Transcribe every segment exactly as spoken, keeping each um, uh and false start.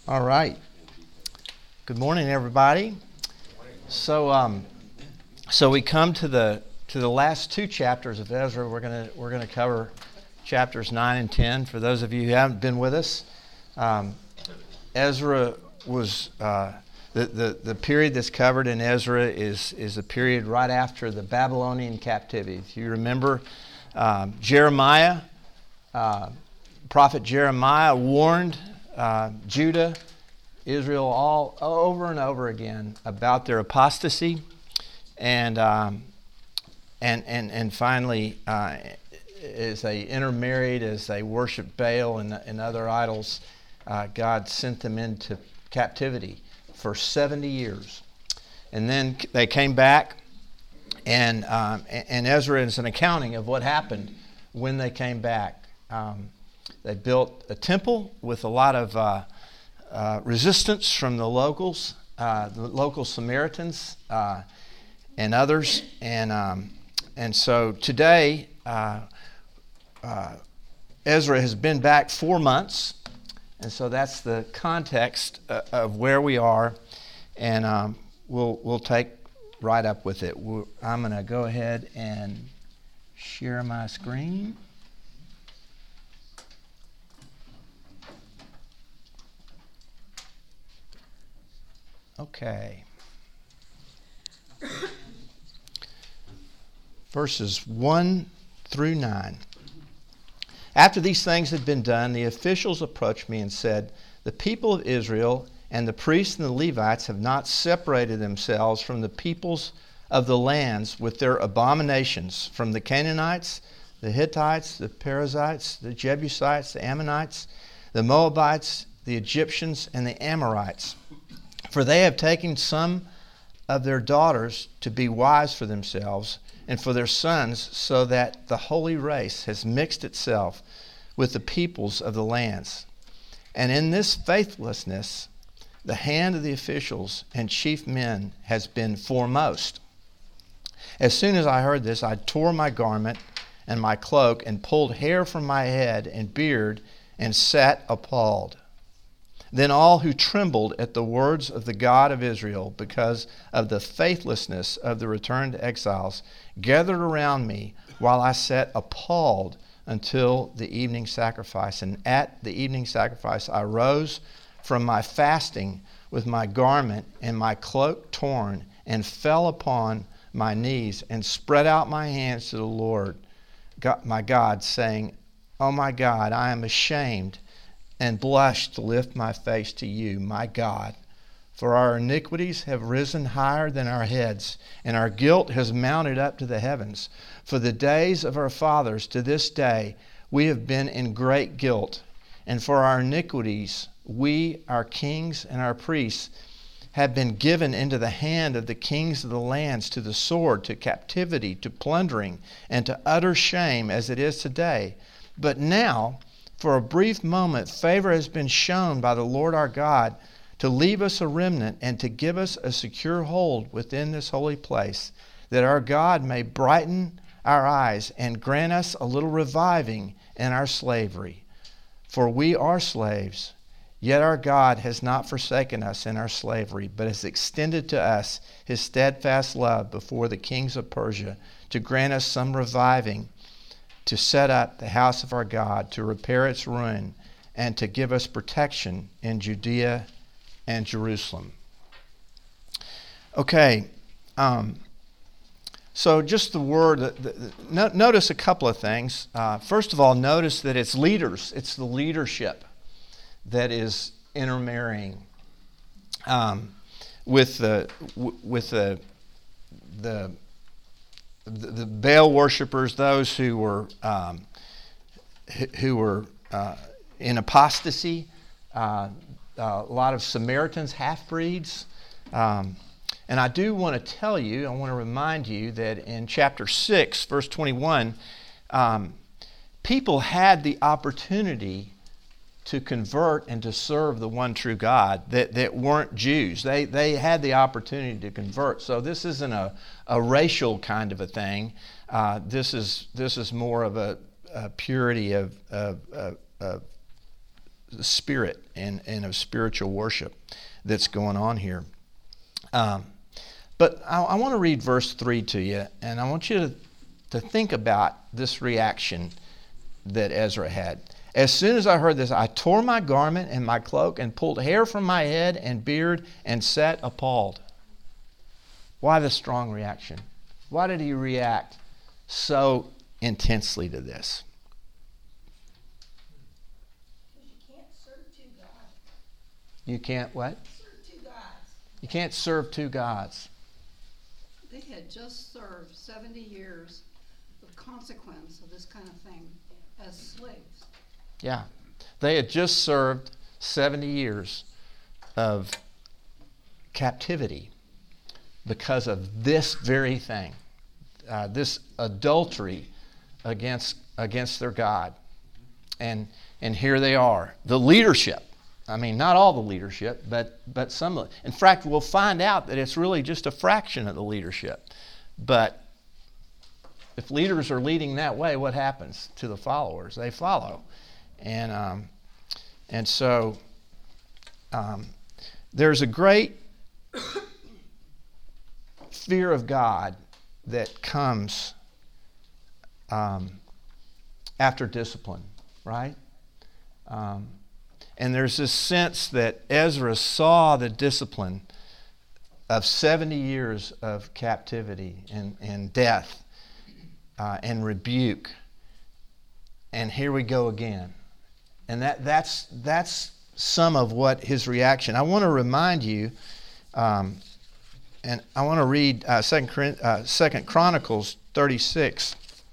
All right. Good morning, everybody. So, um, so we come to the to the last two chapters of Ezra. We're gonna we're gonna cover chapters nine and ten. For those of you who haven't been with us, um, Ezra was uh, the, the the period that's covered in Ezra is is a period right after the Babylonian captivity. If you remember, um, Jeremiah, uh, prophet Jeremiah warned Uh, Judah, Israel, all over and over again about their apostasy, and um, and and and finally, uh, as they intermarried, as they worshiped Baal and, and other idols, uh, God sent them into captivity for seventy years, and then they came back, and um, and Ezra is an accounting of what happened when they came back. Um, They built a temple with a lot of uh, uh, resistance from the locals, uh, the local Samaritans uh, and others. And um, and so today, uh, uh, Ezra has been back four months. And so that's the context uh, of where we are. And um, we'll, we'll take right up with it. We're, I'm going to go ahead and share my screen. Okay. Verses one through nine. After these things had been done, the officials approached me and said, "The people of Israel and the priests and the Levites have not separated themselves from the peoples of the lands with their abominations, from the Canaanites, the Hittites, the Perizzites, the Jebusites, the Ammonites, the Moabites, the Egyptians, and the Amorites. For they have taken some of their daughters to be wives for themselves and for their sons, so that the holy race has mixed itself with the peoples of the lands. And in this faithlessness, the hand of the officials and chief men has been foremost." As soon as I heard this, I tore my garment and my cloak and pulled hair from my head and beard and sat appalled. Then all who trembled at the words of the God of Israel because of the faithlessness of the returned exiles gathered around me while I sat appalled until the evening sacrifice. And at the evening sacrifice I rose from my fasting with my garment and my cloak torn and fell upon my knees and spread out my hands to the Lord God, my God, saying, "Oh my God, I am ashamed and blush to lift my face to you, my God. For our iniquities have risen higher than our heads, and our guilt has mounted up to the heavens. For the days of our fathers to this day we have been in great guilt. And for our iniquities we, our kings and our priests, have been given into the hand of the kings of the lands, to the sword, to captivity, to plundering, and to utter shame, as it is today. But now, for a brief moment, favor has been shown by the Lord our God to leave us a remnant and to give us a secure hold within this holy place, that our God may brighten our eyes and grant us a little reviving in our slavery. For we are slaves, yet our God has not forsaken us in our slavery, but has extended to us his steadfast love before the kings of Persia, to grant us some reviving, to set up the house of our God, to repair its ruin, and to give us protection in Judea and Jerusalem." Okay, um, so just the word, the, the, no, notice a couple of things. Uh, first of all, notice that it's leaders, it's the leadership that is intermarrying um, with the with the the the Baal worshippers, those who were um, who were uh, in apostasy, uh, a lot of Samaritans, half-breeds. Um, and I do want to tell you, I want to remind you that in chapter six, verse twenty-one, um, people had the opportunity to convert and to serve the one true God that, that weren't Jews. They they had the opportunity to convert. So this isn't a, a racial kind of a thing. Uh, this is this is more of a, a purity of, of, of, of spirit and, and of spiritual worship that's going on here. Um, but I, I want to read verse three to you, and I want you to, to think about this reaction that Ezra had. As soon as I heard this, I tore my garment and my cloak and pulled hair from my head and beard and sat appalled. Why the strong reaction? Why did he react so intensely to this? Because you can't serve two gods. You can't what? Serve two gods. You can't serve two gods. They had just served seventy years of consequence of this kind of thing as slaves. Yeah. They had just served seventy years of captivity because of this very thing, uh, this adultery against against their God. And and here they are, the leadership. I mean, not all the leadership, but but some of it. In fact, we'll find out that it's really just a fraction of the leadership. But if leaders are leading that way, what happens to the followers? They follow. And um, and so um, there's a great fear of God that comes um, after discipline, right? Um, and there's this sense that Ezra saw the discipline of seventy years of captivity and, and death uh, and rebuke. And here we go again. And that that's that's some of what his reaction. I want to remind you, um, and I want to read uh, Second uh, Second Chronicles thirty-six,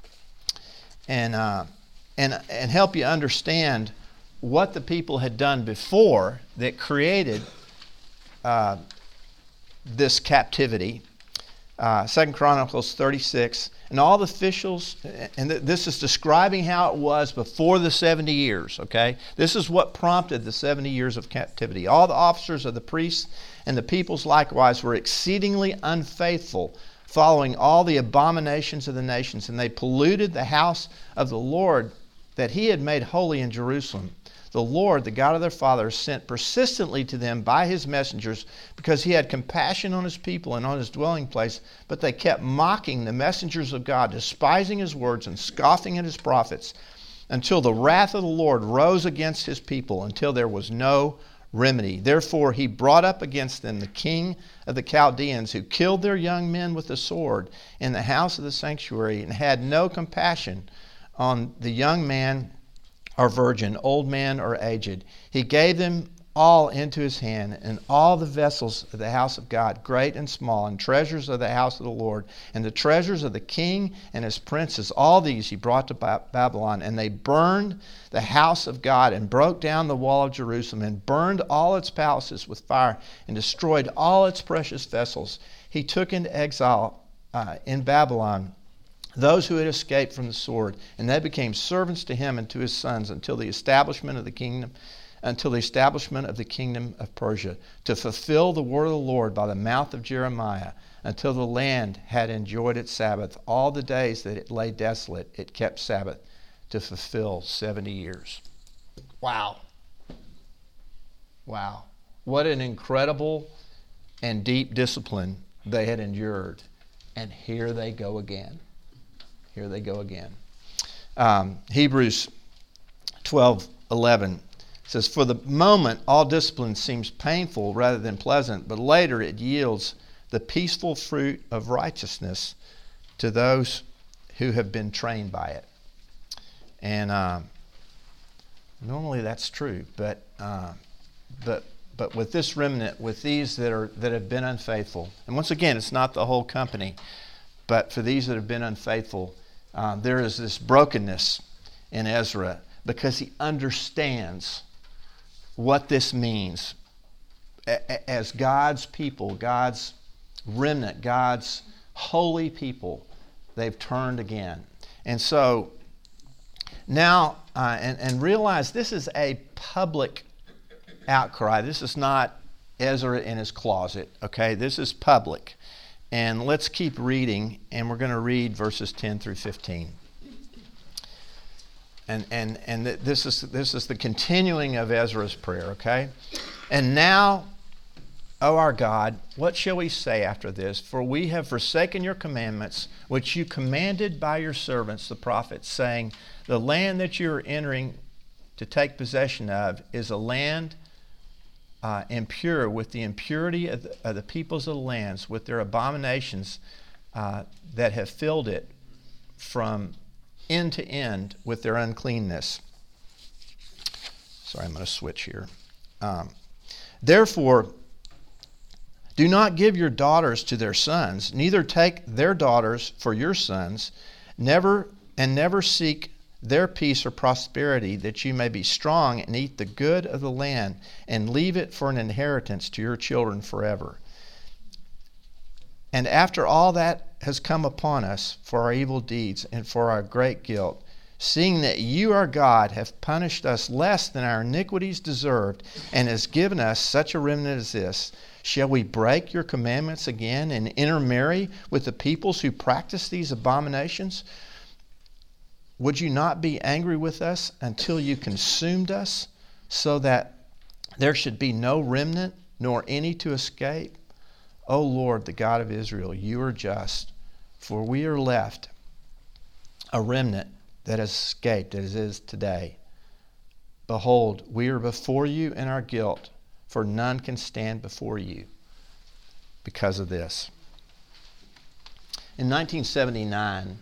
and uh, and and help you understand what the people had done before that created uh, this captivity. Uh, Second Chronicles thirty-six, and all the officials, and th- this is describing how it was before the seventy years, okay? This is what prompted the seventy years of captivity. All the officers of the priests and the peoples likewise were exceedingly unfaithful, following all the abominations of the nations, and they polluted the house of the Lord that he had made holy in Jerusalem. The Lord, the God of their fathers, sent persistently to them by his messengers because he had compassion on his people and on his dwelling place, but they kept mocking the messengers of God, despising his words and scoffing at his prophets, until the wrath of the Lord rose against his people, until there was no remedy. Therefore he brought up against them the king of the Chaldeans, who killed their young men with the sword in the house of the sanctuary, and had no compassion on the young man or virgin, old man or aged. He gave them all into his hand, and all the vessels of the house of God, great and small, and treasures of the house of the Lord, and the treasures of the king and his princes. All these he brought to Babylon, and they burned the house of God, and broke down the wall of Jerusalem, and burned all its palaces with fire, and destroyed all its precious vessels. He took into exile uh, in Babylon those who had escaped from the sword, and they became servants to him and to his sons until the establishment of the kingdom, until the establishment of the kingdom of Persia, to fulfill the word of the Lord by the mouth of Jeremiah, until the land had enjoyed its Sabbath. All the days that it lay desolate, it kept Sabbath to fulfill seventy years. Wow. Wow. What an incredible and deep discipline they had endured. And here they go again. Here they go again. Um, Hebrews twelve eleven says, "For the moment all discipline seems painful rather than pleasant, but later it yields the peaceful fruit of righteousness to those who have been trained by it." And uh, normally that's true, but uh, but but with this remnant, with these that are that have been unfaithful, and once again, it's not the whole company, but for these that have been unfaithful, Uh, there is this brokenness in Ezra because he understands what this means. A- as God's people, God's remnant, God's holy people, they've turned again. And so now, uh, and, and realize this is a public outcry. This is not Ezra in his closet, okay? This is public. And let's keep reading, and we're going to read verses ten through fifteen. And and and th- this is this is the continuing of Ezra's prayer, okay? And now, O our God, what shall we say after this? For we have forsaken your commandments, which you commanded by your servants, the prophets, saying, the land that you are entering to take possession of is a land uh, impure with the impurity of the, of the peoples of the lands, with their abominations uh, that have filled it from end to end with their uncleanness. Sorry, I'm going to switch here. Um, Therefore, do not give your daughters to their sons, neither take their daughters for your sons, never and never seek their peace or prosperity, that you may be strong and eat the good of the land, and leave it for an inheritance to your children forever. And after all that has come upon us for our evil deeds and for our great guilt, seeing that you, our God, have punished us less than our iniquities deserved, and has given us such a remnant as this, shall we break your commandments again and intermarry with the peoples who practice these abominations? Would you not be angry with us until you consumed us, so that there should be no remnant, nor any to escape? O Lord, the God of Israel, you are just, for we are left a remnant that has escaped as is today. Behold, we are before you in our guilt, for none can stand before you because of this. In nineteen seventy-nine,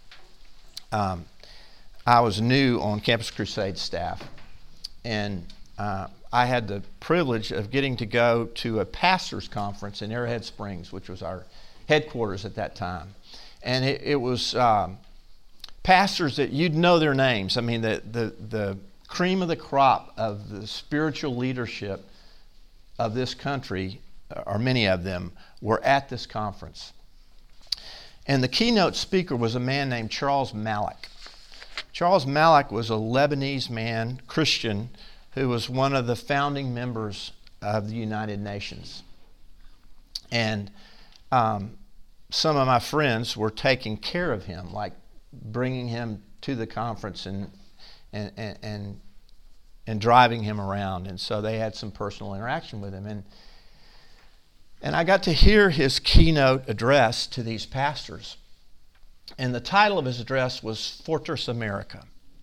um, I was new on Campus Crusade staff, and uh, I had the privilege of getting to go to a pastor's conference in Arrowhead Springs, which was our headquarters at that time. And it, it was um, pastors that you'd know their names. I mean, the, the, the cream of the crop of the spiritual leadership of this country, or many of them, were at this conference. And the keynote speaker was a man named Charles Malik. Charles Malik was a Lebanese man, Christian, who was one of the founding members of the United Nations. And um, some of my friends were taking care of him, like bringing him to the conference and and and and, and driving him around. And so they had some personal interaction with him. And and I got to hear his keynote address to these pastors. And the title of his address was Fortress America.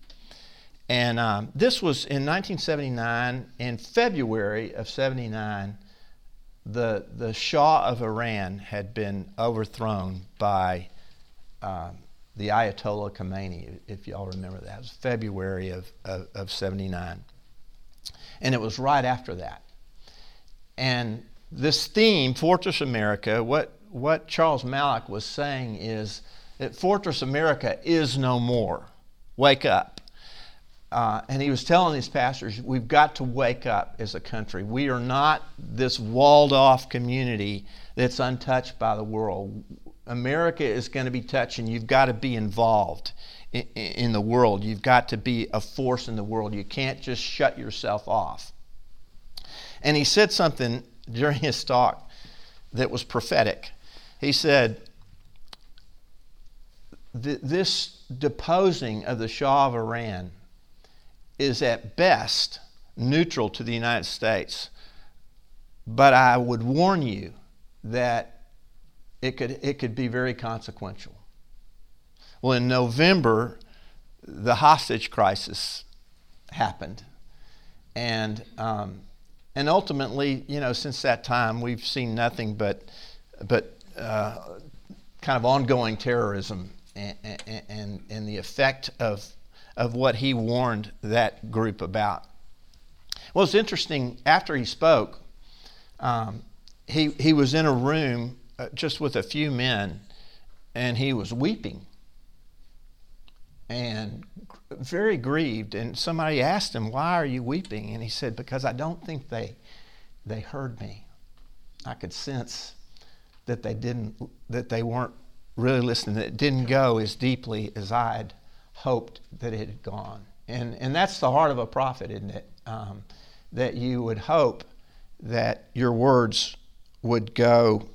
And um, this was in nineteen seventy-nine. In February of seventy-nine, the the Shah of Iran had been overthrown by um, the Ayatollah Khomeini, if y'all remember that. It was February of, of, of seventy-nine. And it was right after that. And this theme, Fortress America, what, what Charles Malik was saying is that Fortress America is no more. Wake up. Uh, and he was telling these pastors, we've got to wake up as a country. We are not this walled-off community that's untouched by the world. America is going to be touched, and you've got to be involved in, in the world. You've got to be a force in the world. You can't just shut yourself off. And he said something during his talk that was prophetic. He said, this deposing of the Shah of Iran is at best neutral to the United States, but I would warn you that it could it could be very consequential. Well, in November, the hostage crisis happened, and um, and ultimately, you know, since that time, we've seen nothing but but uh, kind of ongoing terrorism and, and and the effect of of what he warned that group about. Well, it's interesting, after he spoke, um, he, he was in a room uh, just with a few men, and he was weeping and very grieved. And somebody asked him, why are you weeping? And he said, because I don't think they they heard me. I could sense that they didn't, that they weren't really listening, that it didn't go as deeply as I'd hoped that it had gone. And and that's the heart of a prophet, isn't it? Um, that you would hope that your words would go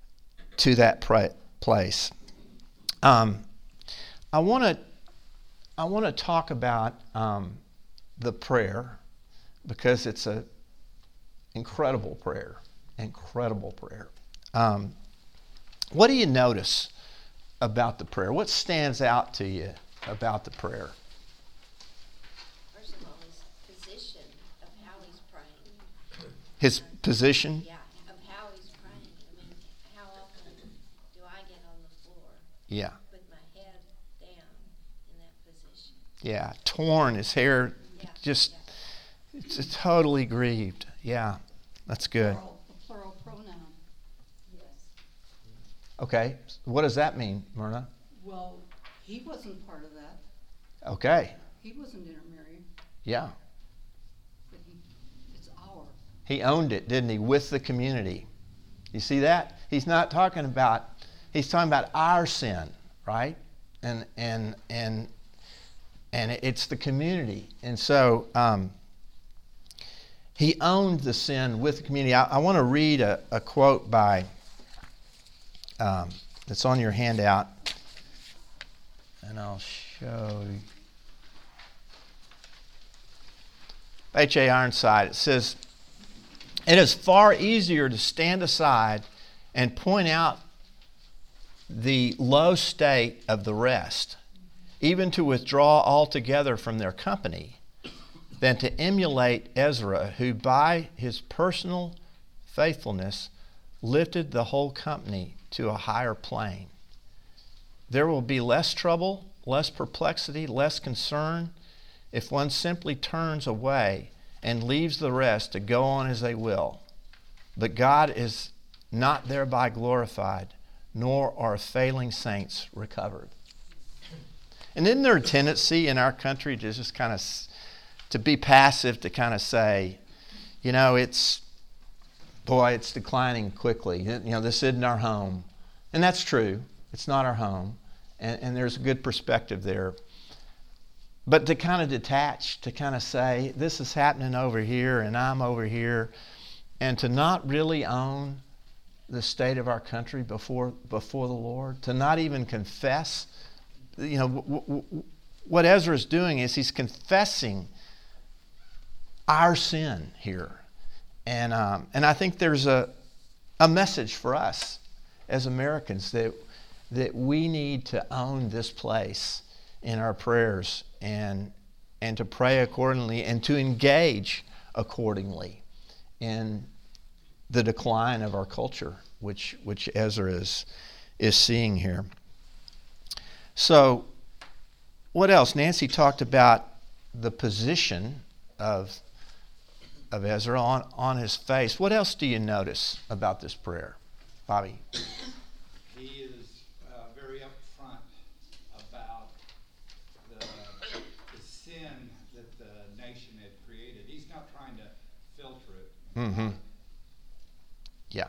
to that pra- place. Um, I want to I want to talk about um, the prayer, because it's an incredible prayer, incredible prayer. Um, what do you notice about the prayer? What stands out to you about the prayer? First of all, his position of how he's praying. His position? Yeah, of how he's praying. I mean, how often do I get on the floor Yeah. with my head down in that position? Yeah. Torn, his hair Yeah, just, yeah. it's, it's totally grieved. Yeah. That's good. Plural, a plural pronoun. Yes. Okay. What does that mean, Myrna? Well, he wasn't part of that. Okay. He wasn't intermarried, Yeah. but he, it's our. He owned it, didn't he, with the community. You see that? He's not talking about, he's talking about our sin, right? And and and and it's the community. And so um, he owned the sin with the community. I, I want to read a, a quote by, um, that's on your handout, and I'll show you. H A Ironside. It says, "It is far easier to stand aside and point out the low state of the rest, even to withdraw altogether from their company, than to emulate Ezra, who by his personal faithfulness lifted the whole company to a higher plane. There will be less trouble, less perplexity, less concern if one simply turns away and leaves the rest to go on as they will. But God is not thereby glorified, nor are failing saints recovered." And isn't there a tendency in our country to just kind of, to be passive, to kind of say, you know, it's, boy, it's declining quickly. You know, this isn't our home. And that's true. It's not our home. And, and there's a good perspective there. But to kind of detach, to kind of say, this is happening over here and I'm over here, and to not really own the state of our country before before the Lord, to not even confess. You know, w- w- what Ezra is doing is he's confessing our sin here. And um, and I think there's a a message for us as Americans that that we need to own this place in our prayers, and and to pray accordingly, and to engage accordingly in the decline of our culture, which which Ezra is is seeing here. So, what else? Nancy talked about the position of of Ezra on, on his face. What else do you notice about this prayer, Bobby? He is uh, very upfront about the, the sin that the nation had created. He's not trying to filter it. Mm-hmm. Yeah.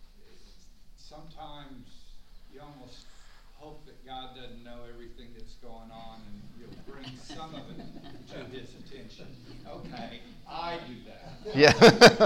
Sometimes you almost hope that God doesn't know everything that's going on, and you'll bring some of it to his attention. Okay, I do that. Yeah.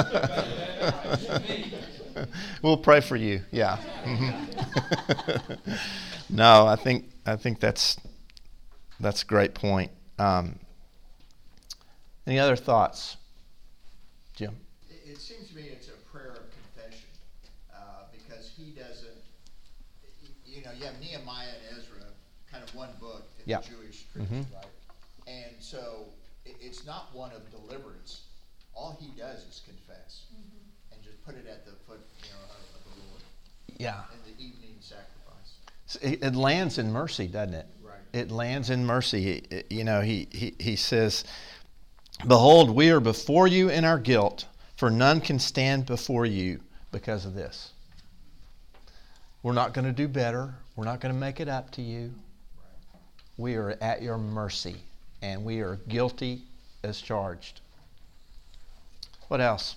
We'll pray for you. Yeah. Mm-hmm. No, I think I think that's that's a great point. Um, any other thoughts, Jim? It, it seems to me it's a prayer of confession, uh, because he doesn't. You know, you have Nehemiah and Ezra, kind of one book in Yeah. the Jewish tradition, Mm-hmm. right? And so it, it's not one of deliverance. All he does is confess, mm-hmm. and just put it at the foot, you know, of, of the Lord. Yeah. In the evening sacrifice. It, it lands in mercy, doesn't it? Right. It lands in mercy. It- you know, he, he, he says, "Behold, we are before you in our guilt, for none can stand before you because of this." We're not going to do better. We're not going to make it up to you. Right. We are at your mercy, and we are guilty as charged. What else?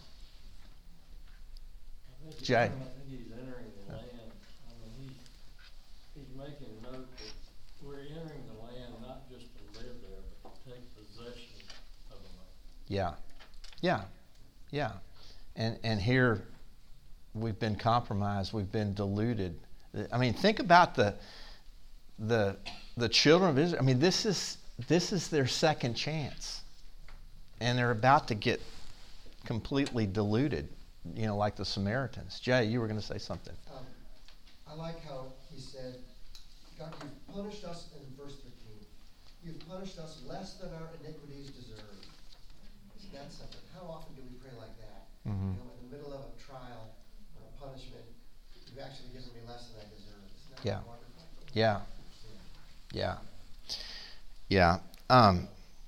I think Jay. I think he's entering the land. I mean, he's, he's making note that we're entering the land not just to live there, but to take possession of the land. Yeah, yeah, yeah. And and here we've been compromised. We've been deluded. I mean, think about the the the children of Israel. I mean, this is this is their second chance. And they're about to get completely diluted, you know, like the Samaritans. Jay, you were going to say something. Um, I like how he said, God, you've punished us in verse thirteen. You've punished us less than our iniquities deserve. Isn't that something? How often do we pray like that? Mm-hmm. You know, in the middle of a trial or a punishment, you've actually given me less than I deserve. Isn't that Yeah. wonderful? Yeah. Yeah. Yeah. Um,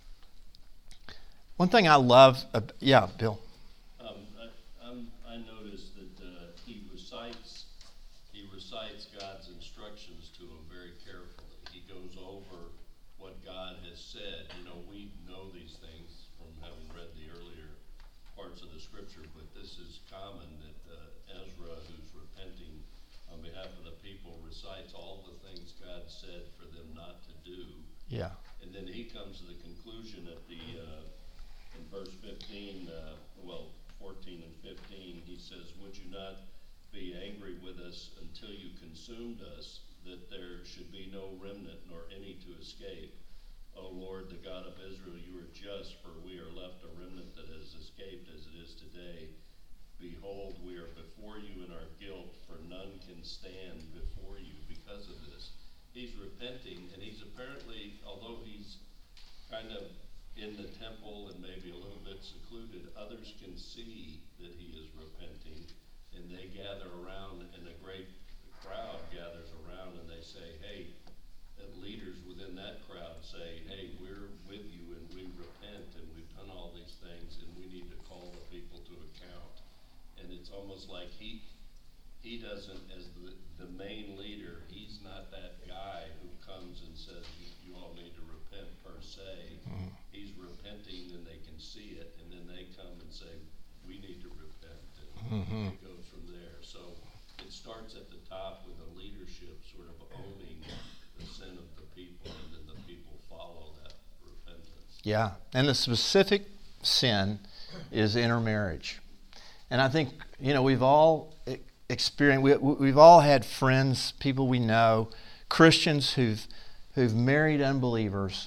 one thing I love, uh, yeah, Bill. Um, I, I'm, I noticed that uh, he recites he recites God's instructions to him very carefully. He goes over what God has said. You know, we know these things from having read the earlier parts of the scripture, but this is common that uh, Ezra, who's repenting on behalf of the people, recites all the things God said for them not to do. Yeah. And then he comes to the conclusion at the, uh, in verse fifteen, uh, well, fourteen and fifteen, he says, would you not be angry with us until you consumed us, that there should be no remnant nor any to escape? O Lord, the God of Israel, you are just, for we are left a remnant that has escaped as it is today. Behold, we are before you in our guilt, for none can stand before you because of this. He's repenting, and he's apparently, although he's kind of in the temple and maybe a little bit secluded, others can see that he is repenting, and they gather around, and a great crowd gathers around, and they say, hey, the leaders within that crowd say, hey, we're with you, and we repent, and we've done all these things, and we need to call the people to account. And it's almost like he he doesn't, as the, the main leader, he's not that guy who comes and says, you, you all need to repent per se. Mm-hmm. He's repenting, and they can see it, and then they come and say, we need to repent, and mm-hmm. it goes from there. So it starts at the top with the leadership sort of owning the sin of the people, and then the people follow that repentance. Yeah, and the specific sin is intermarriage. And I think, you know, we've all experienced, we, we've all had friends, people we know, Christians who've who've married unbelievers,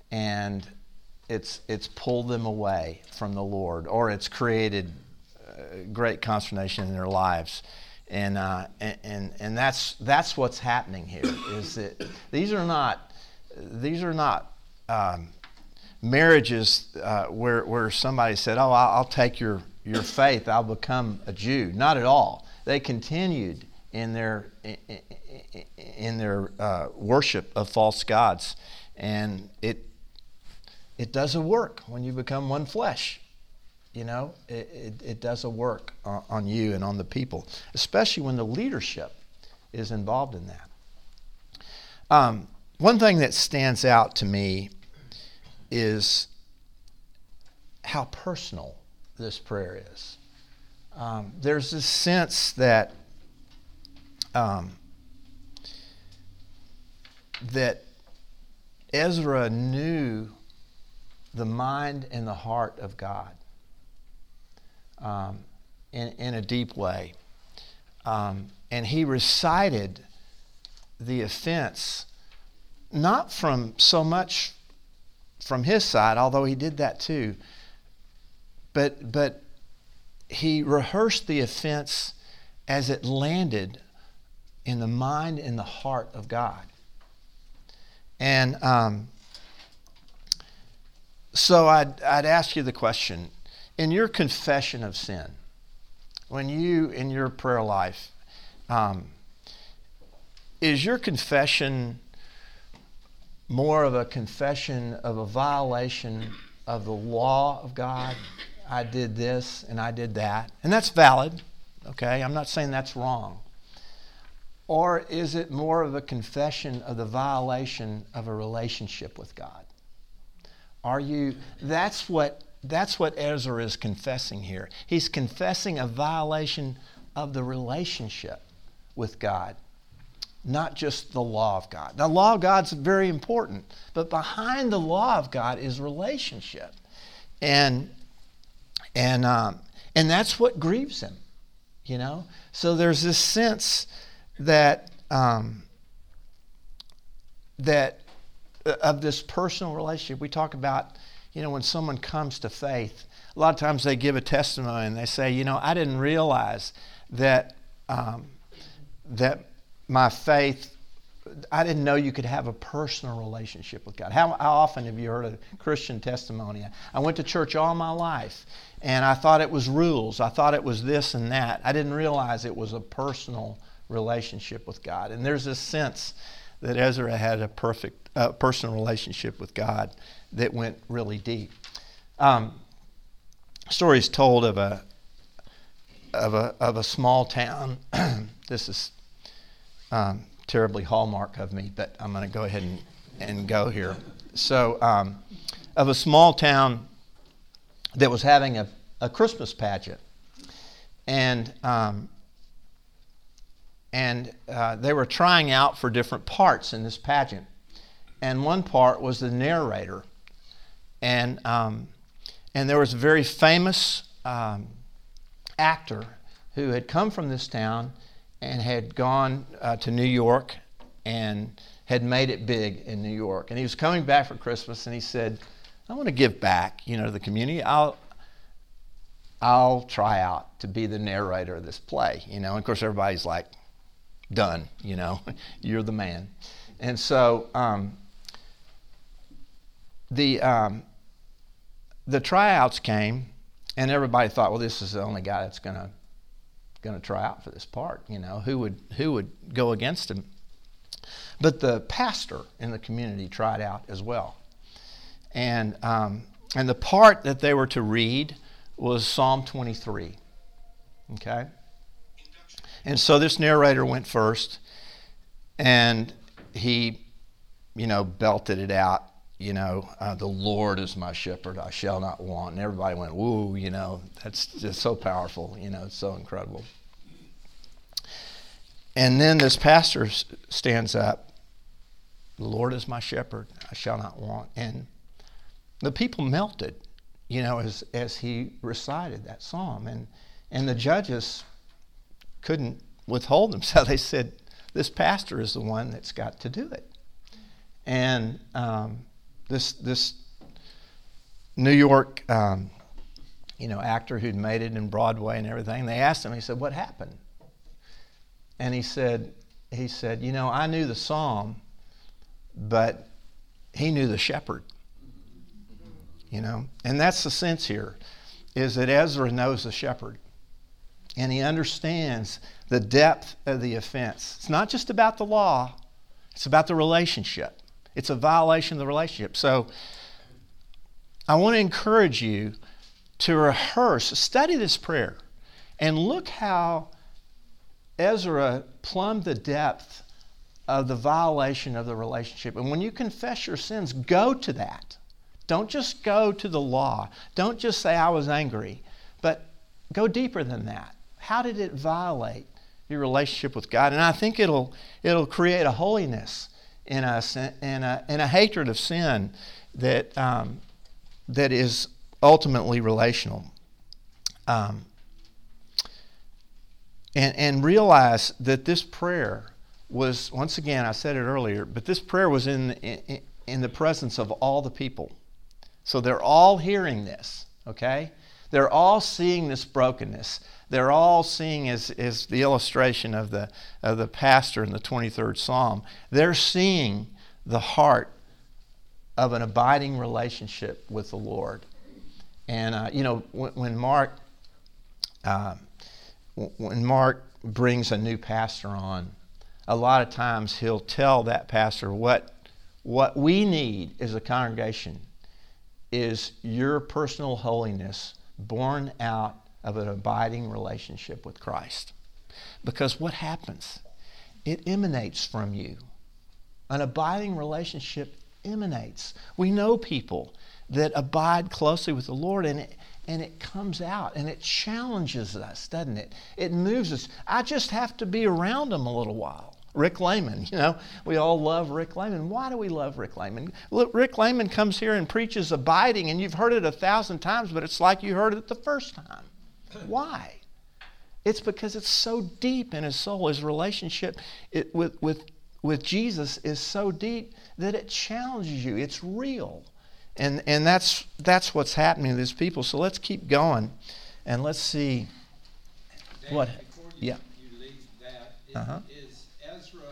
and it's it's pulled them away from the Lord, or it's created uh, great consternation in their lives. And, uh, and and and that's that's what's happening here. Is that these are not these are not um, marriages uh, where where somebody said, "Oh, I'll, I'll take your your faith. I'll become a Jew." Not at all. They continued in their in, in their uh, worship of false gods, and it it doesn't work when you become one flesh. You know, it, it, it does a work on, on you and on the people, especially when the leadership is involved in that. Um, one thing that stands out to me is how personal this prayer is. Um, there's this sense that um, that Ezra knew the mind and the heart of God. Um, in, in a deep way. Um, and he recited the offense, not from so much from his side, although he did that too, but, but he rehearsed the offense as it landed in the mind and the heart of God. And um, so I'd, I'd ask you the question, in your confession of sin, when you, in your prayer life, um, is your confession more of a confession of a violation of the law of God? I did this and I did that. And that's valid, okay? I'm not saying that's wrong. Or is it more of a confession of the violation of a relationship with God? Are you, that's what That's what Ezra is confessing here. He's confessing a violation of the relationship with God, not just the law of God. The law of God's very important, but behind the law of God is relationship, and and um, and that's what grieves him, you know. So there's this sense that um, that of this personal relationship. We talk about, you know, when someone comes to faith, a lot of times they give a testimony and they say, you know, I didn't realize that um, that my faith, I didn't know you could have a personal relationship with God. How, how often have you heard a Christian testimony? I went to church all my life, and I thought it was rules. I thought it was this and that. I didn't realize it was a personal relationship with God. And there's this sense that Ezra had a perfect uh, personal relationship with God that went really deep. Um, stories told of a of a of a small town. This is um, terribly hallmark of me, but I'm going to go ahead and, and go here. So, um, of a small town that was having a, a Christmas pageant, and um, and uh, they were trying out for different parts in this pageant, and one part was the narrator, and um, and there was a very famous um, actor who had come from this town and had gone uh, to New York and had made it big in New York. And he was coming back for Christmas, and he said, I want to give back, you know, to the community. I'll I'll try out to be the narrator of this play, you know. And of course, everybody's like, done, you know, you're the man. And so um, the um, the tryouts came, and everybody thought, well, this is the only guy that's going to going to try out for this part, you know, who would who would go against him. But the pastor in the community tried out as well. And um, and the part that they were to read was Psalm twenty-three. Okay? And so this narrator went first, and he, you know, belted it out, you know, uh, the Lord is my shepherd, I shall not want. And everybody went, woo, you know, that's just so powerful, you know, it's so incredible. And then this pastor stands up, the Lord is my shepherd, I shall not want. And the people melted, you know, as as he recited that psalm. And, and the judges couldn't withhold themselves. They said, this pastor is the one that's got to do it. And um, this this New York, um, you know, actor who'd made it in Broadway and everything, they asked him, he said, what happened? And he said, he said, you know, I knew the psalm, but he knew the shepherd. You know, and that's the sense here, is that Ezra knows the shepherd, and he understands the depth of the offense. It's not just about the law, it's about the relationship. It's a violation of the relationship. So I want to encourage you to rehearse, study this prayer, and look how Ezra plumbed the depth of the violation of the relationship. And when you confess your sins, go to that. Don't just go to the law. Don't just say, I was angry. But go deeper than that. How did it violate your relationship with God? And I think it'll it'll create a holiness in us and a, and a hatred of sin that um, that is ultimately relational. Um, and, and realize that this prayer was, once again, I said it earlier, but this prayer was in, in, in the presence of all the people. So they're all hearing this, okay? They're all seeing this brokenness. They're all seeing, as, as the illustration of the, of the pastor in the twenty-third Psalm, they're seeing the heart of an abiding relationship with the Lord. And, uh, you know, when, when Mark... Uh, When Mark brings a new pastor on, a lot of times he'll tell that pastor what what we need as a congregation is your personal holiness born out of an abiding relationship with Christ. Because what happens? It emanates from you. An abiding relationship emanates. We know people that abide closely with the Lord, and it And it comes out and it challenges us, doesn't it? It moves us. I just have to be around him a little while. Rick Lehman, you know, we all love Rick Lehman. Why do we love Rick Lehman? Look, Rick Lehman comes here and preaches abiding, and you've heard it a thousand times, but it's like you heard it the first time. Why? It's because it's so deep in his soul, his relationship it, with, with, with Jesus is so deep that it challenges you. It's real. And and that's that's what's happening to these people. So let's keep going and let's see Dan, what before you, yeah. you leave that, is, Uh-huh. is Ezra,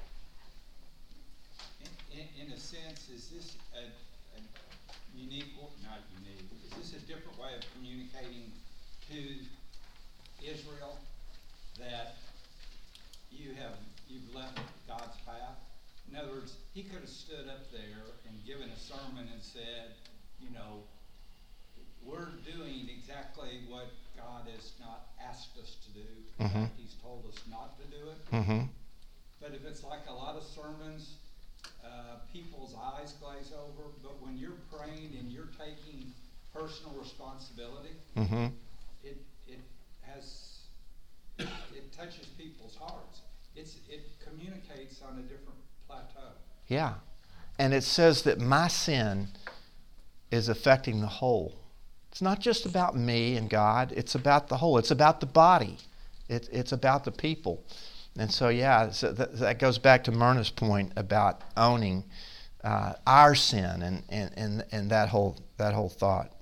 in, in, in a sense, is this a, a unique, or not unique, is this a different way of communicating to Israel that you have, you've left God's path? In other words, he could have stood up there and given a sermon and said, you know, we're doing exactly what God has not asked us to do. In Mhm. fact, he's told us not to do it. Mm-hmm. But if it's like a lot of sermons, uh, people's eyes glaze over. But when you're praying and you're taking personal responsibility, Mm-hmm. it it has it, it touches people's hearts. It's it communicates on a different plateau. Yeah. And it says that my sin is affecting the whole. It's not just about me and God. It's about the whole. It's about the body. It, it's about the people. And so, yeah, so that, that goes back to Myrna's point about owning uh, our sin and, and, and, and that whole that whole thought.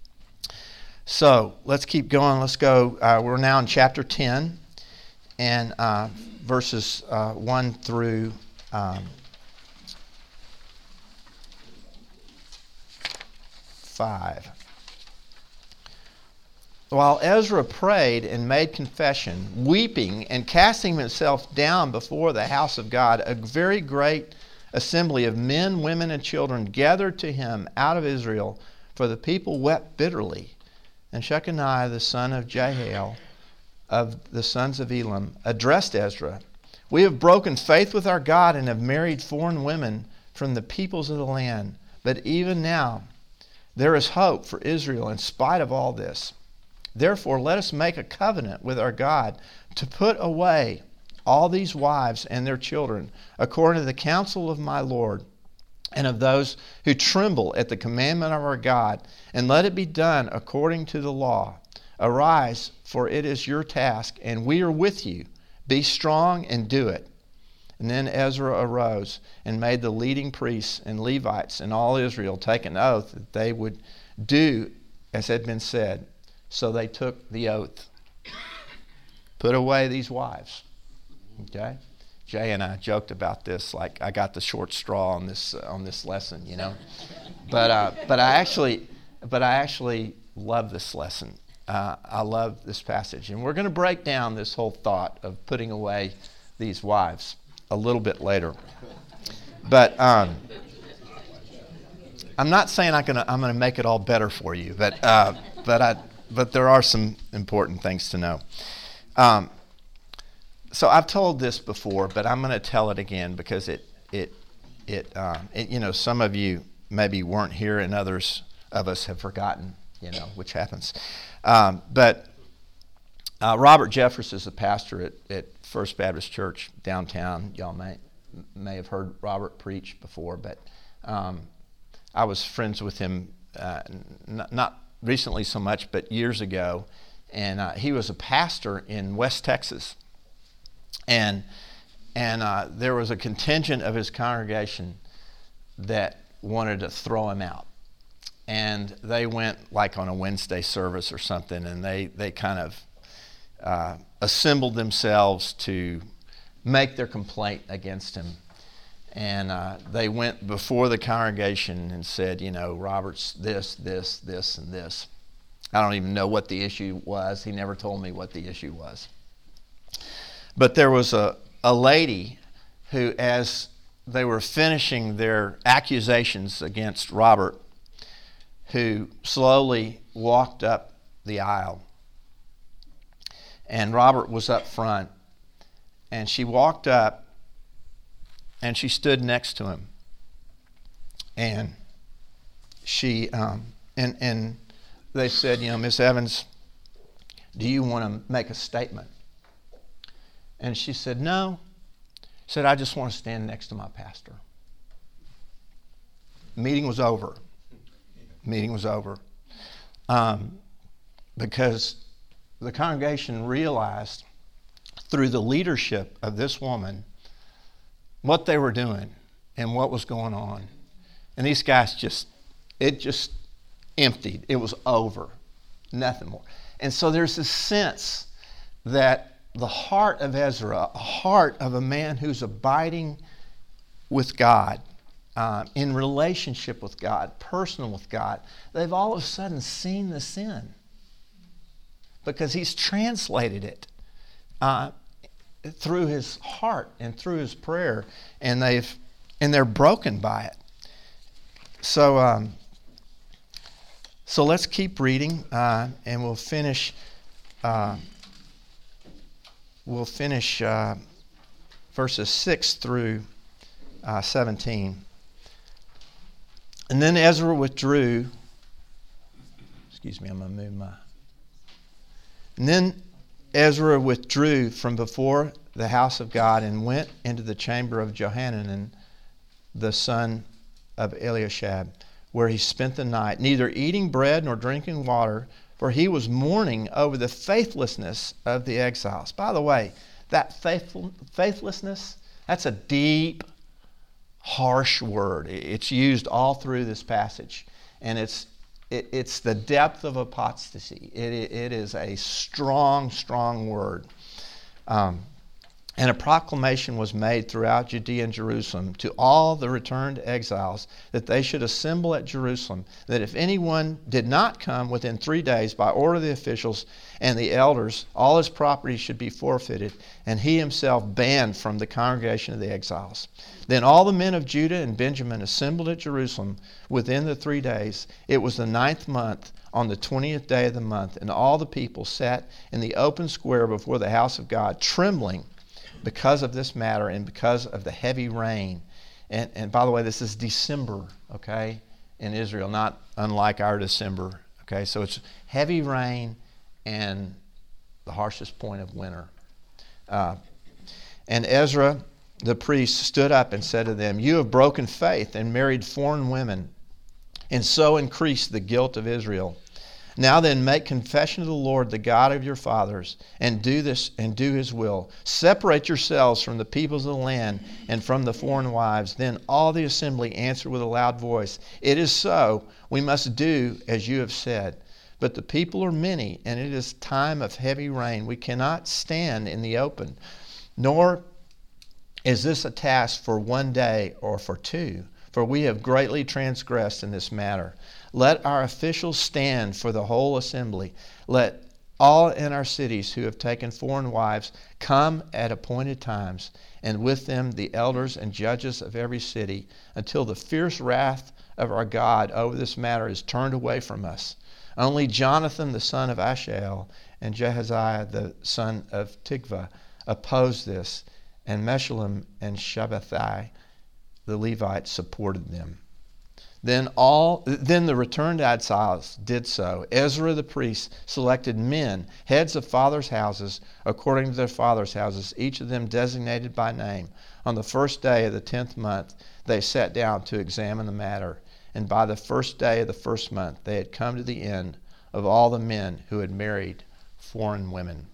So let's keep going. Let's go. Uh, we're now in chapter ten, and uh, verses uh, one through um, five. While Ezra prayed and made confession, weeping and casting himself down before the house of God, a very great assembly of men, women, and children gathered to him out of Israel, for the people wept bitterly. And Shechaniah, the son of Jehiel, of the sons of Elam, addressed Ezra, "We have broken faith with our God and have married foreign women from the peoples of the land. But even now there is hope for Israel in spite of all this. Therefore, let us make a covenant with our God to put away all these wives and their children, according to the counsel of my Lord and of those who tremble at the commandment of our God, and let it be done according to the law. Arise, for it is your task, and we are with you. Be strong and do it." And then Ezra arose and made the leading priests and Levites and all Israel take an oath that they would do as had been said. So they took the oath. Put away these wives. Okay? Jay and I joked about this, like I got the short straw on this uh, on this lesson, you know. But uh, but I actually but I actually love this lesson. Uh, I love this passage, and we're going to break down this whole thought of putting away these wives a little bit later. But um, I'm not saying I'm going to I'm going to make it all better for you, but uh, but I. But there are some important things to know. Um, so I've told this before, but I'm going to tell it again because it, it, it, uh, it, you know, some of you maybe weren't here, and others of us have forgotten, you know, which happens. Um, but uh, Robert Jeffress is a pastor at, at First Baptist Church downtown. Y'all may may have heard Robert preach before, but um, I was friends with him, uh, n- not. recently so much, but years ago, and uh, he was a pastor in West Texas, and and uh, there was a contingent of his congregation that wanted to throw him out, and they went like on a Wednesday service or something, and they they kind of uh, assembled themselves to make their complaint against him. And uh, they went before the congregation and said, you know, Robert's this, this, this, and this. I don't even know what the issue was. He never told me what the issue was. But there was a, a lady who, as they were finishing their accusations against Robert, who slowly walked up the aisle. And Robert was up front. And she walked up, and she stood next to him, and she um, and and they said, you know, Miss Evans, do you want to make a statement? And she said, no. She said, I just want to stand next to my pastor. Meeting was over. Meeting was over, um, because the congregation realized through the leadership of this woman what they were doing and what was going on. And these guys just, it just emptied. It was over. Nothing more. And so there's this sense that the heart of Ezra, a heart of a man who's abiding with God, uh, in relationship with God, personal with God, they've all of a sudden seen the sin because he's translated it uh, through his heart and through his prayer, and they've and they're broken by it. So, um, so let's keep reading, uh, and we'll finish. Uh, we'll finish uh, verses six through uh, seventeen. And then Ezra withdrew. Excuse me, I'm going to move my. And then Ezra withdrew from before the house of God and went into the chamber of Johanan, the son of Eliashib, where he spent the night, neither eating bread nor drinking water, for he was mourning over the faithlessness of the exiles. By the way, that faithful, faithlessness, that's a deep, harsh word. It's used all through this passage, and it's it, it's the depth of apostasy. It, it, it is a strong, strong word. Um, And a proclamation was made throughout Judea and Jerusalem to all the returned exiles that they should assemble at Jerusalem, that if anyone did not come within three days by order of the officials and the elders, all his property should be forfeited, and he himself banned from the congregation of the exiles. Then all the men of Judah and Benjamin assembled at Jerusalem within the three days. It was the ninth month, on the twentieth day of the month, and all the people sat in the open square before the house of God, trembling because of this matter and because of the heavy rain. And, and by the way, this is December, okay, in Israel, not unlike our December, okay? So it's heavy rain and the harshest point of winter. Uh, and Ezra, the priest, stood up and said to them, "You have broken faith and married foreign women, and so increased the guilt of Israel. Now then, make confession to the Lord, the God of your fathers, and do this and do his will. Separate yourselves from the peoples of the land and from the foreign wives." Then all the assembly answered with a loud voice, "It is so. We must do as you have said. But the people are many, and it is time of heavy rain. We cannot stand in the open, nor is this a task for one day or for two, for we have greatly transgressed in this matter. Let our officials stand for the whole assembly. Let all in our cities who have taken foreign wives come at appointed times, and with them the elders and judges of every city, until the fierce wrath of our God over this matter is turned away from us." Only Jonathan the son of Ashael and Jehaziah the son of Tikvah opposed this, and Meshullam and Shabbathai the Levite supported them. Then all, then the returned exiles did so. Ezra the priest selected men, heads of fathers' houses, according to their fathers' houses, each of them designated by name. On the first day of the tenth month, they sat down to examine the matter. And by the first day of the first month, they had come to the end of all the men who had married foreign women.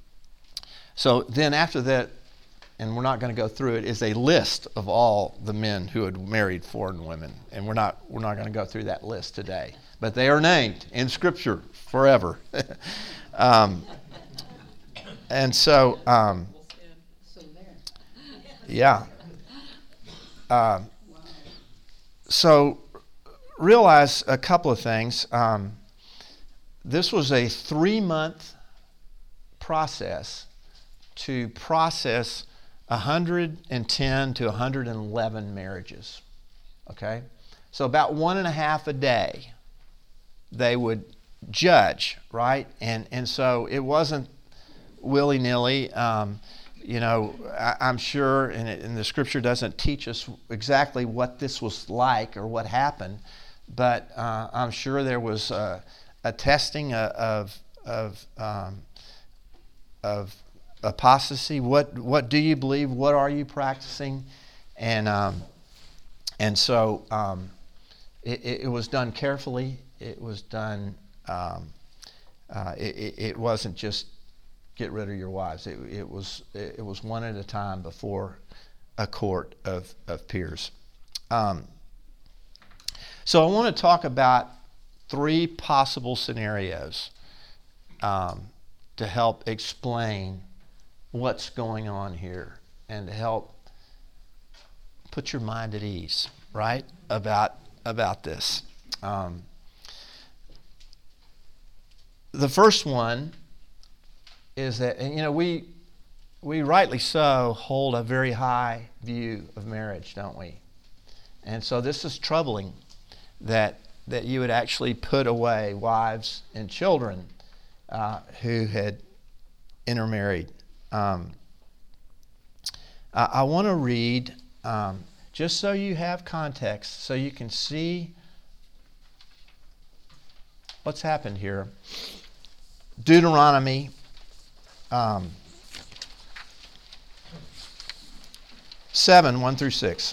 So then after that, and we're not going to go through it, is a list of all the men who had married foreign women. And we're not we're not going to go through that list today. But they are named in Scripture forever. um, and so, um, yeah. Uh, so realize a couple of things. Um, this was a three-month process to process one hundred ten to one hundred eleven marriages, okay? So about one and a half a day they would judge, right? And and so it wasn't willy-nilly. Um, you know, I, I'm sure, and, it, and the Scripture doesn't teach us exactly what this was like or what happened, but uh, I'm sure there was a, a testing of of um, of apostasy. What what do you believe? What are you practicing? And um, and so um, it, it was done carefully. It was done. Um, uh, it, it wasn't just get rid of your wives. It, it was it was one at a time before a court of, of peers. Um, so I want to talk about three possible scenarios um, to help explain what's going on here and to help put your mind at ease, right, about about this. Um, the first one is that, and you know, we we rightly so hold a very high view of marriage, don't we? And so this is troubling that that you would actually put away wives and children uh, who had intermarried. Um, I, I want to read, um, just so you have context, so you can see what's happened here. Deuteronomy um, seven, one through six.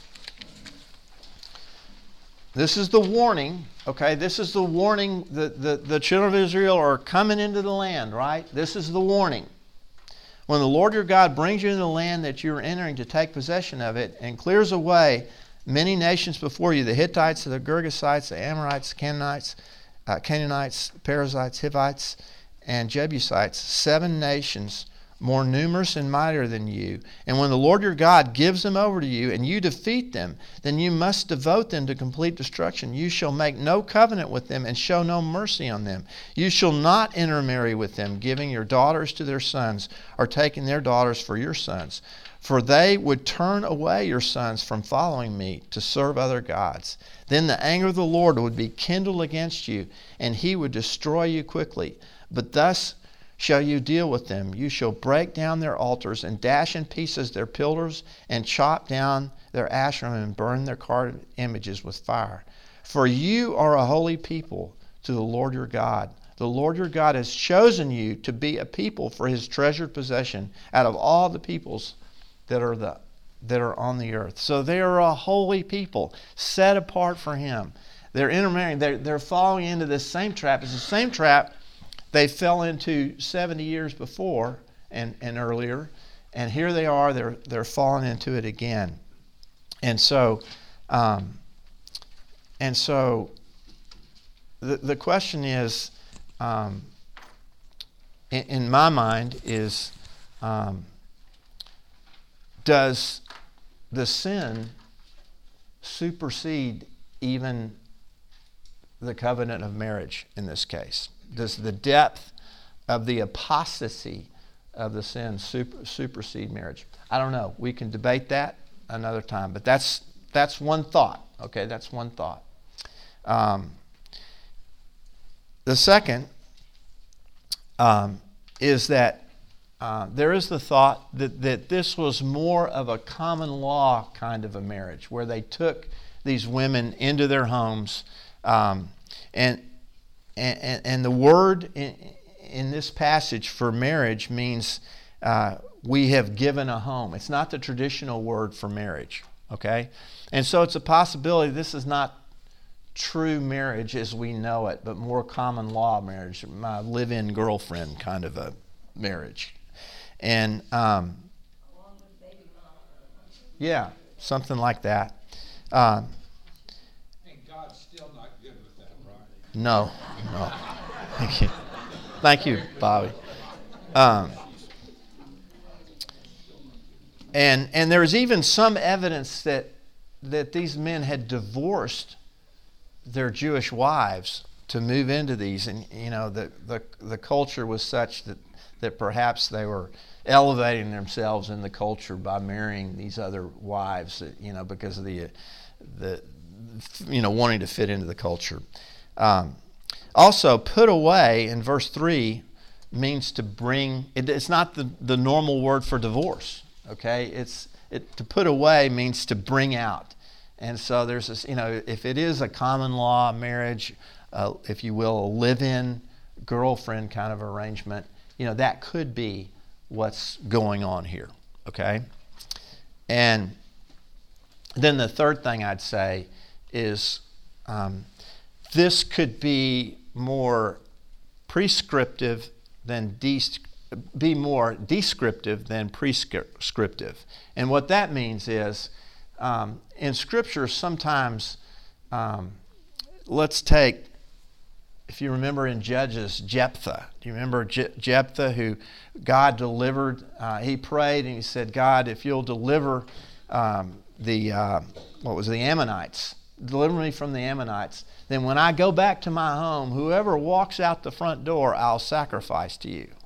This is the warning, okay? This is the warning that the, the children of Israel are coming into the land, right? This is the warning. When the Lord your God brings you into the land that you are entering to take possession of it and clears away many nations before you, the Hittites, the Girgashites, the Amorites, Canaanites, uh, Canaanites, Perizzites, Hivites, and Jebusites, seven nations more numerous and mightier than you. And when the Lord your God gives them over to you and you defeat them, then you must devote them to complete destruction. You shall make no covenant with them and show no mercy on them. You shall not intermarry with them, giving your daughters to their sons or taking their daughters for your sons. For they would turn away your sons from following me to serve other gods. Then the anger of the Lord would be kindled against you, and he would destroy you quickly. But thus shall you deal with them. You shall break down their altars and dash in pieces their pillars and chop down their Asherim and burn their carved images with fire. For you are a holy people to the Lord your God. The Lord your God has chosen you to be a people for his treasured possession out of all the peoples that are the that are on the earth. So they are a holy people set apart for him. They're intermarrying. They're, they're falling into this same trap. It's the same trap they fell into seventy years before and, and earlier, and here they are, they're they're falling into it again. And so um, and so the the question is, um, in, in my mind, is um, does the sin supersede even the covenant of marriage in this case? Does the depth of the apostasy of the sin super, supersede marriage? I don't know. We can debate that another time, but that's that's one thought. Okay, that's one thought. Um, the second um, is that uh, there is the thought that, that this was more of a common law kind of a marriage, where they took these women into their homes, um, and And, and, and the word in, in this passage for marriage means uh, we have given a home. It's not the traditional word for marriage, okay? And so it's a possibility this is not true marriage as we know it, but more common law marriage, my live-in girlfriend kind of a marriage. And um, yeah, something like that. Um, No, no. Thank you. Thank you, Bobby. Um, and and there is even some evidence that that these men had divorced their Jewish wives to move into these, and you know the the the culture was such that that perhaps they were elevating themselves in the culture by marrying these other wives, you know, because of the the you know wanting to fit into the culture. Um, also, put away in verse three means to bring. It, it's not the, the normal word for divorce. Okay, it's it, to put away means to bring out, and so there's this. You know, if it is a common law marriage, uh, if you will, a live-in girlfriend kind of arrangement, you know, that could be what's going on here. Okay, and then the third thing I'd say is. Um, This could be more prescriptive than desc- be more descriptive than prescriptive. And what that means is, um, in Scripture, sometimes, um, let's take, if you remember in Judges, Jephthah. Do you remember Je- Jephthah who God delivered? Uh, he prayed and he said, God, if you'll deliver um, the, uh, what was it, the Ammonites, deliver me from the Ammonites, then when I go back to my home, whoever walks out the front door, I'll sacrifice to you.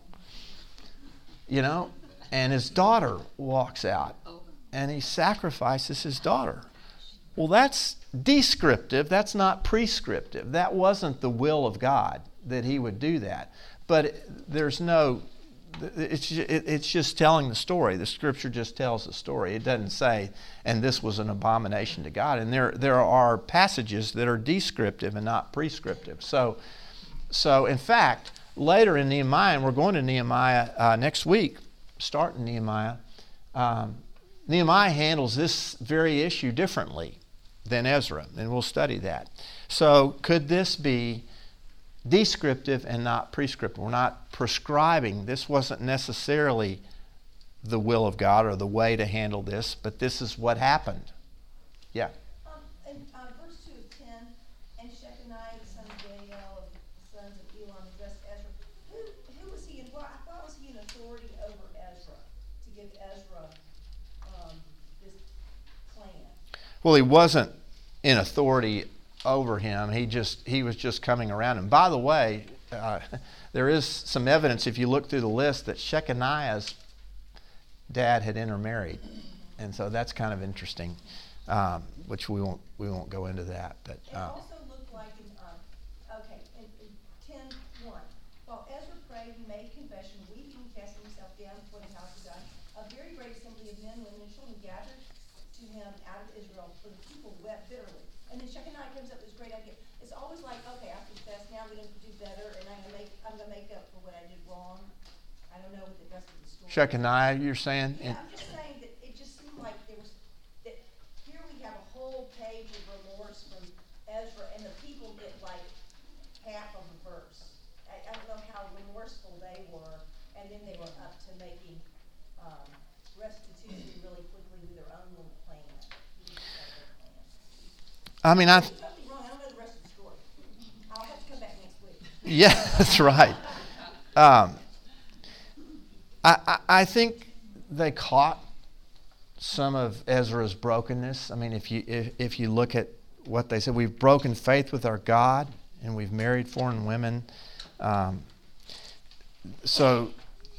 You know? And his daughter walks out, and he sacrifices his daughter. Well, that's descriptive. That's not prescriptive. That wasn't the will of God that he would do that. But there's no, it's, it's just telling the story. The Scripture just tells the story. It doesn't say, and this was an abomination to God. And there there are passages that are descriptive and not prescriptive. So, so in fact, later in Nehemiah, and we're going to Nehemiah uh, next week, starting Nehemiah, um, Nehemiah handles this very issue differently than Ezra, and we'll study that. So could this be descriptive and not prescriptive? We're not prescribing. This wasn't necessarily the will of God or the way to handle this, but this is what happened. Yeah. Um, in uh, verse two of ten, and Shechaniah, the son of Jael, of the sons of Elam, addressed Ezra. Who, who was he, and why, why was he in authority over Ezra to give Ezra um, this plan? Well, he wasn't in authority over him. He just he was just coming around him. By the way, uh, there is some evidence if you look through the list that Shechaniah's dad had intermarried, and so that's kind of interesting. Um, which we won't we won't go into that. But It uh, also looked like in, um, okay, in, in ten one, while Ezra prayed, he made confession, weeping and casting himself down before the house of God. A very great assembly of men, women, and children gathered to him out of Israel, for the people wept bitterly. And then Shechaniah comes up with this great idea. It's always like, okay, I confess, now I'm going to do better, and I'm going to make I'm going to make up for what I did wrong. I don't know what the rest of the story. Shechaniah, you're saying? Yeah, I'm just saying that it just seemed like there was that here we have a whole page of remorse from Ezra, and the people get like half of a verse. I, I don't know how remorseful they were, and then they were up to making um, restitution really quickly with their own little plan. I mean, I. Don't get me wrong, I don't know the rest of the story. I'll have to come back next week. Yeah, that's right. Um, I, I, I think they caught some of Ezra's brokenness. I mean, if you if, if you look at what they said, we've broken faith with our God, and we've married foreign women. Um, so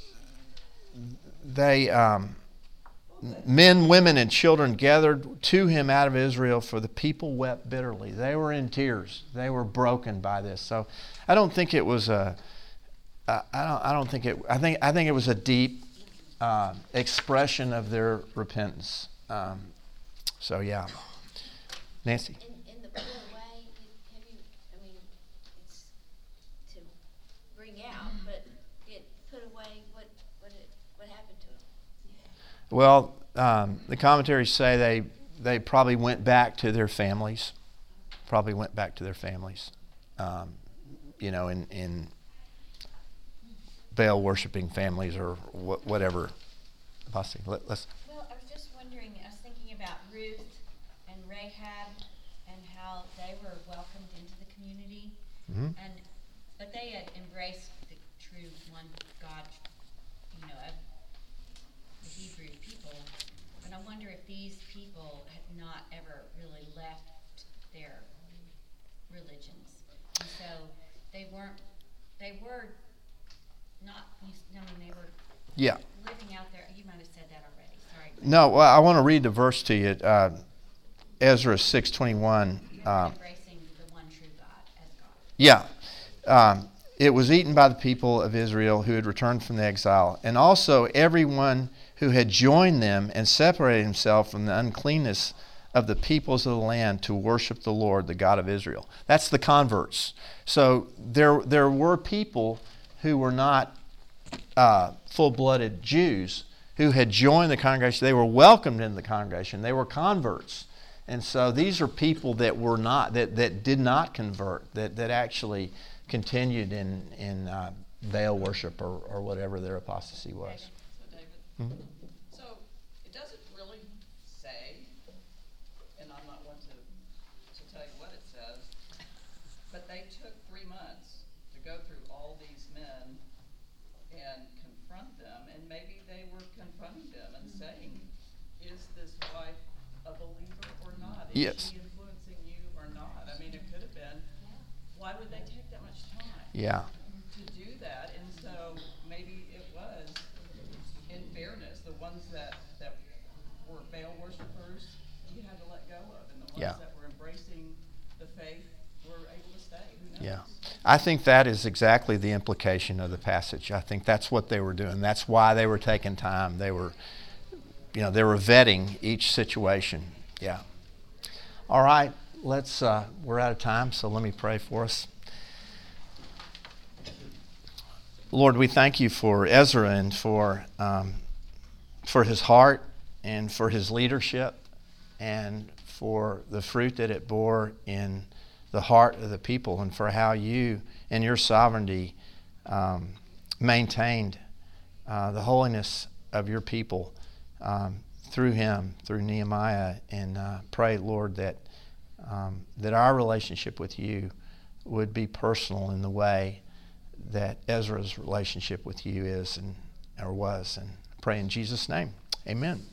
they, um, men, women, and children gathered to him out of Israel, for the people wept bitterly. They were in tears. They were broken by this. So I don't think it was a. Uh, I don't. I don't think it. I think. I think it was a deep uh, expression of their repentance. Um, so yeah, Nancy. In, in the put away, have you, I mean, it's to bring out, but it put away, what, what, it, what happened to him? Well, um, the commentaries say they they probably went back to their families. Probably went back to their families. Um, you know, in in Baal worshiping families or wh- whatever. Bossy, let, let's. Well, I was just wondering, I was thinking about Ruth and Rahab and how they were welcomed into the community, Mm-hmm. and but they had embraced the true one God, you know, of the Hebrew people. But I wonder if these people had not ever really left their religions, and so they weren't. They were not. I mean, they were. Yeah. Living out there. You might have said that already. Sorry. No, well, I want to read the verse to you. Uh, Ezra six twenty-one. Um, Embracing the one true God as God. Yeah. Um, it was eaten by the people of Israel who had returned from the exile, and also everyone who had joined them and separated himself from the uncleanness of the peoples of the land to worship the Lord, the God of Israel. That's the converts. So there, there were people who were not uh, full-blooded Jews who had joined the congregation. They were welcomed in the congregation. They were converts. And so these are people that were not, that, that did not convert, that, that actually continued in, in uh, Baal worship or, or whatever their apostasy was. So David, Mhm. so it doesn't really say, and I'm not one to, to tell you what it says, but they took three months to go through all these men and confront them, and maybe they were confronting them and saying, is this wife a believer or not? Is Yes. she influencing you or not? I mean, it could have been, why would they take that much time? Yeah. To do that, and so maybe it was, in fairness, the ones that, that were Baal worshipers, you had to let go of, and the ones Yeah. that were embracing the faith were able to stay. Who knows? Yeah. I think that is exactly the implication of the passage. I think that's what they were doing. That's why they were taking time. They were, you know, they were vetting each situation. Yeah. All right. Let's, uh, we're out of time, so let me pray for us. Lord, we thank you for Ezra and for um, for his heart and for his leadership and for the fruit that it bore in the heart of the people, and for how you and your sovereignty um, maintained uh, the holiness of your people um, through him, through Nehemiah. And uh, pray, Lord, that um, that our relationship with you would be personal in the way that Ezra's relationship with you is and or was. And pray in Jesus' name. Amen.